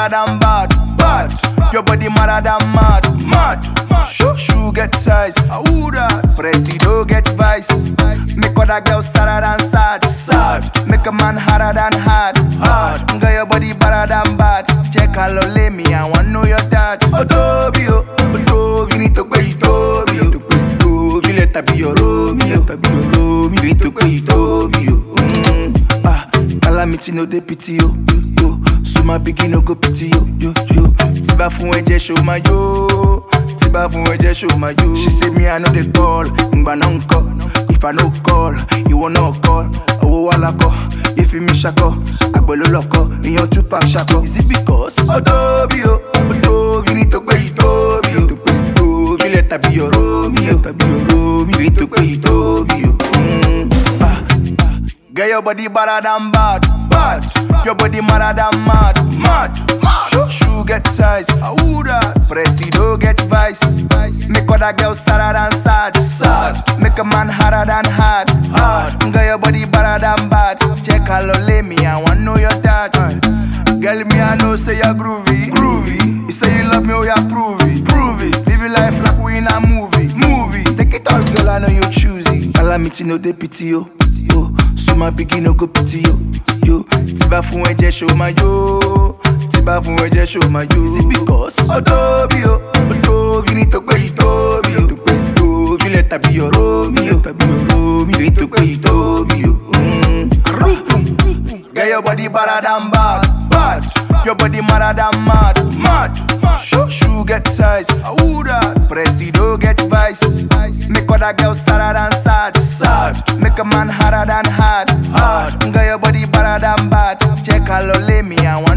better than bad, bad. Your body madder than mad, mad. Shoe get size, who that? Presido get vice. Make other girls sadder than sad, sad. Make a man harder than hard, hard. Girl, your body better than bad. Check how lay me, I want know your dad. Odobio, Odobio, you need to pay Odobio. You let her be your Romeo, you need to pay Odobio. Calamity no dey pity yo, yo. So my pikin no go pity yo, yo, yo. Tiba fun eje show my yo, tiba fun eje show my yo. She say me I know the call, ngba no call. If I no call, you will not call. Owo wala call, if you miss shako, agbolo loko, iyan Tupac shako. Is it because Odobio, Odobio, you need to pay Odobio, to pay Odobio. You let her be your Romeo, you need to pay Odobio. Girl, your body better than bad, bad. Your body madder than mad, mad. Shoe get size, who that? Presido get vice. Make other girls sadder than sad, sad. Make a man harder than hard, hard. Girl, your body better than bad. Check how lay me, I want know your dad. Girl, me I know say you're groovy, groovy. You say you love me, oh yeah, prove it, prove it. Live your life like we in a movie, movie. Take it all, girl, I know you choosy. Calamity no dey pity yo, yo. So my pikin no go pity yo, yo. Tiba fun eje show my yo, tiba fun eje show my yo. Is it because Odobio, Odobio, you need to pay Odobio, to pay Odobio. You let her be your Romeo, you need to pay Odobio. Girl, your body better than bad, bad. Your body madder than mad, mad. Shoe get size, who that? Presido get vice. Make other girls sadder than sad, sad. Make a man harder than hard, hard. Girl, your body better than bad. Check how lay me, I want